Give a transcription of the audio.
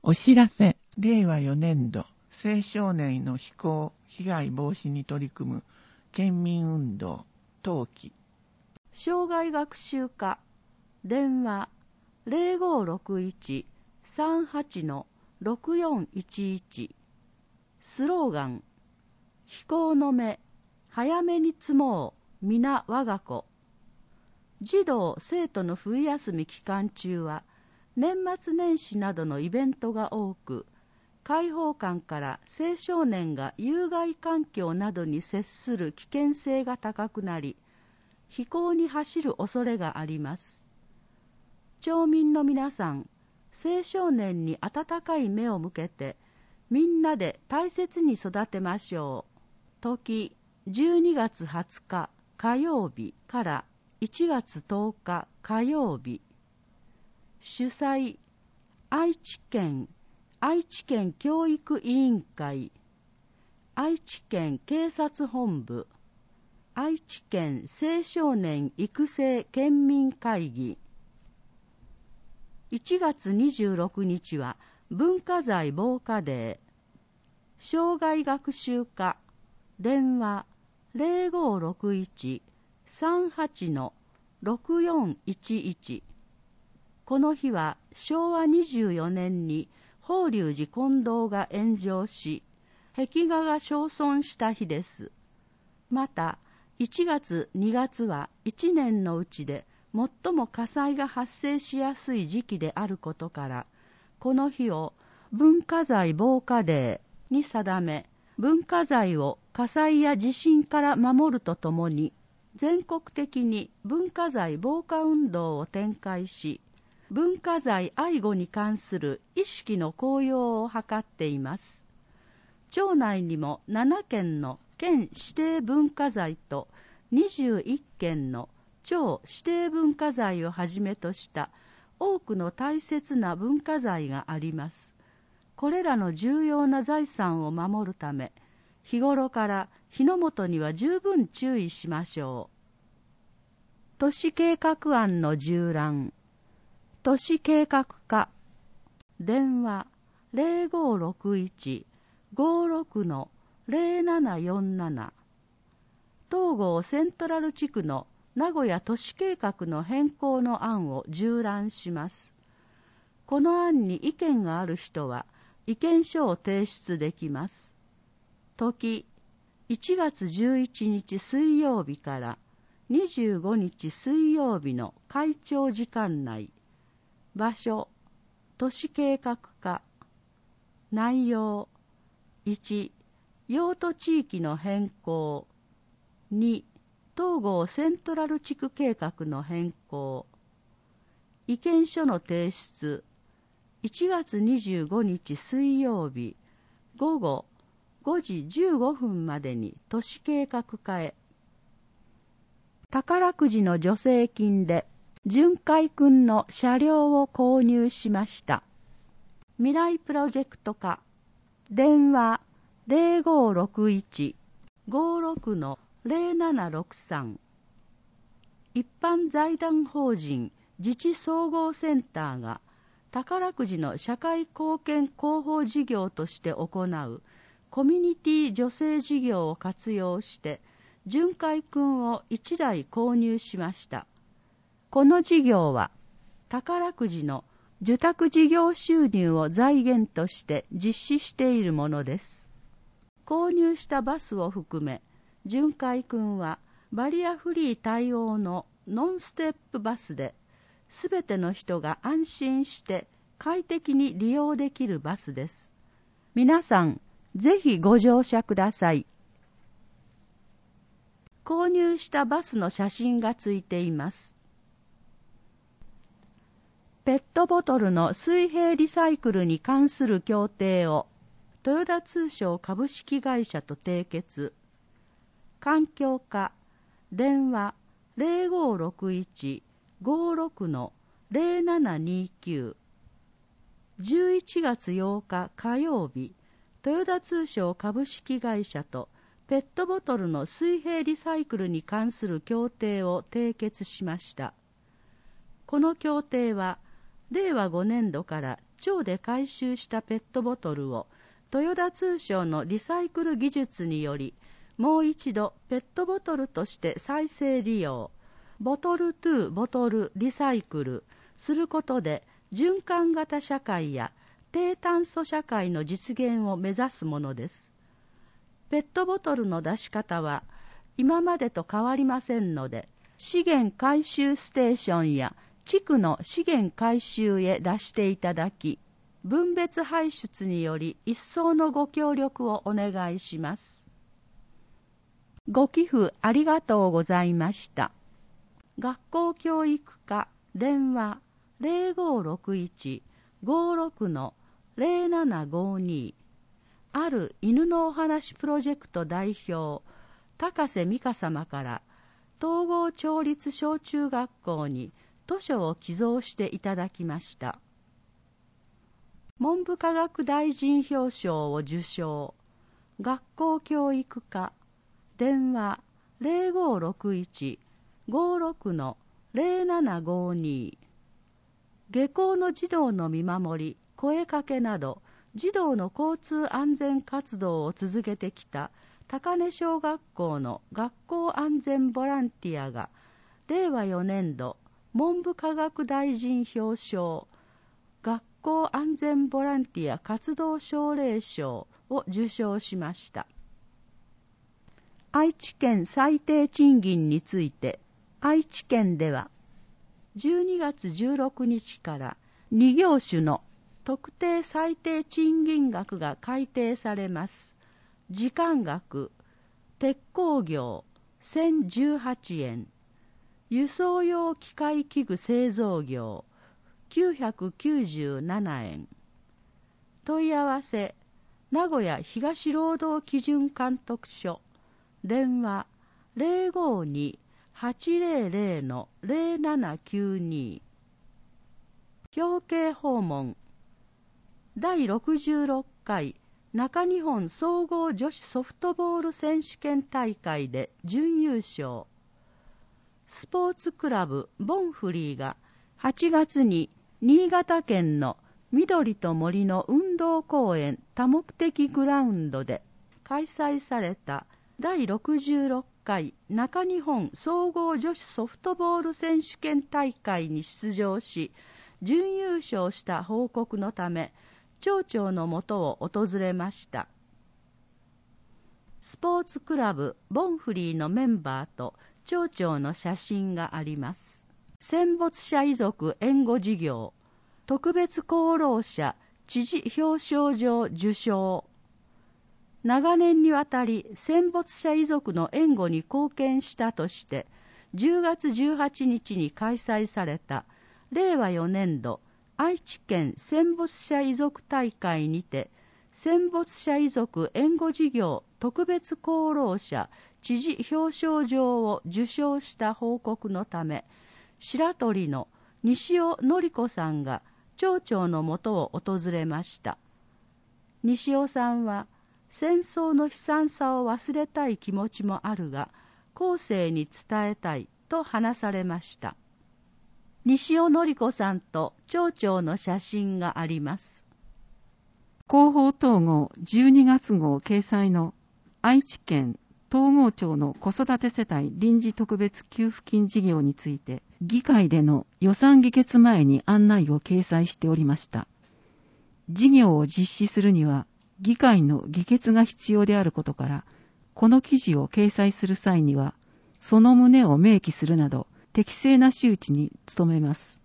お知らせ。令和4年度青少年の非行被害防止に取り組む県民運動冬季。 障害学習課電話 0561-38-6411 スローガン非行の目早めに積もう皆我が子。児童生徒の冬休み期間中は年末年始などのイベントが多く、開放感から青少年が有害環境などに接する危険性が高くなり、非行に走る恐れがあります。町民の皆さん、青少年に温かい目を向けて、みんなで大切に育てましょう。時12月20日火曜日から1月10日火曜日。主催、愛知県教育委員会、愛知県警察本部、愛知県青少年育成県民会議。1月26日は文化財防火デー。障害学習課電話 0561-38-6411。この日は昭和24年に法隆寺金堂が炎上し、壁画が焼損した日です。また、1月2月は1年のうちで最も火災が発生しやすい時期であることから、この日を文化財防火デーに定め、文化財を火災や地震から守るとともに、全国的に文化財防火運動を展開し、文化財愛護に関する意識の高揚を図っています。町内にも7件の県指定文化財と21件の町指定文化財をはじめとした多くの大切な文化財があります。これらの重要な財産を守るため、日頃から火の元には十分注意しましょう。都市計画案の縦覧。都市計画課電話 0561-56-0747。東郷セントラル地区の名古屋都市計画の変更の案を縦覧します。この案に意見がある人は意見書を提出できます。時1月11日水曜日から25日水曜日の会長時間内。場所、都市計画課。内容、1、用途地域の変更。2、東郷セントラル地区計画の変更。意見書の提出、1月25日水曜日、午後5時15分までに都市計画課へ。宝くじの助成金で、巡回くんの車両を購入しました。未来プロジェクト課電話 0561-56-0763。一般財団法人自治総合センターが宝くじの社会貢献広報事業として行うコミュニティ助成事業を活用して巡回くんを1台購入しました。この事業は宝くじの受託事業収入を財源として実施しているものです。購入したバスを含め、巡回くんはバリアフリー対応のノンステップバスで、すべての人が安心して快適に利用できるバスです。皆さん、ぜひご乗車ください。購入したバスの写真がついています。ペットボトルの水平リサイクルに関する協定を豊田通商株式会社と締結。環境課電話 0561-56-0729。11月8日火曜日、豊田通商株式会社とペットボトルの水平リサイクルに関する協定を締結しました。この協定は令和5年度から町で回収したペットボトルを豊田通商のリサイクル技術によりもう一度ペットボトルとして再生利用、ボトルトゥボトルリサイクルすることで循環型社会や低炭素社会の実現を目指すものです。ペットボトルの出し方は今までと変わりませんので、資源回収ステーションや地区の資源回収へ出していただき、分別排出により一層のご協力をお願いします。ご寄付ありがとうございました。学校教育課電話 0561-56-0752 ある犬のお話プロジェクト代表高瀬美香様から統合町立小中学校に図書を寄贈していただきました。文部科学大臣表彰を受賞。学校教育課電話 0561-56-0752 下校の児童の見守り、声かけなど児童の交通安全活動を続けてきた高根小学校の学校安全ボランティアが令和4年度文部科学大臣表彰学校安全ボランティア活動奨励賞を受賞しました。愛知県最低賃金について、愛知県では12月16日から2業種の特定最低賃金額が改定されます。時間額、鉄工業1018円、輸送用機械器具製造業997円。問い合わせ、名古屋東労働基準監督署、電話052-800-0792。表敬訪問、第66回中日本総合女子ソフトボール選手権大会で準優勝。スポーツクラブボンフリーが8月に新潟県の緑と森の運動公園多目的グラウンドで開催された第66回中日本総合女子ソフトボール選手権大会に出場し、準優勝した報告のため、町長のもとを訪れました。スポーツクラブボンフリーのメンバーと町長の写真があります。戦没者遺族援護事業、特別功労者知事表彰状受賞。長年にわたり戦没者遺族の援護に貢献したとして、10月18日に開催された令和4年度愛知県戦没者遺族大会にて、戦没者遺族援護事業特別功労者知事表彰状を受賞した報告のため、白鳥の西尾典子さんが町長のもとを訪れました。西尾さんは、戦争の悲惨さを忘れたい気持ちもあるが、後世に伝えたいと話されました。西尾典子さんと町長の写真があります。 広報統合12月号掲載の愛知県東郷町の子育て世帯臨時特別給付金事業について、議会での予算議決前に案内を掲載しておりました。事業を実施するには、議会の議決が必要であることから、この記事を掲載する際には、その旨を明記するなど、適正な周知に努めます。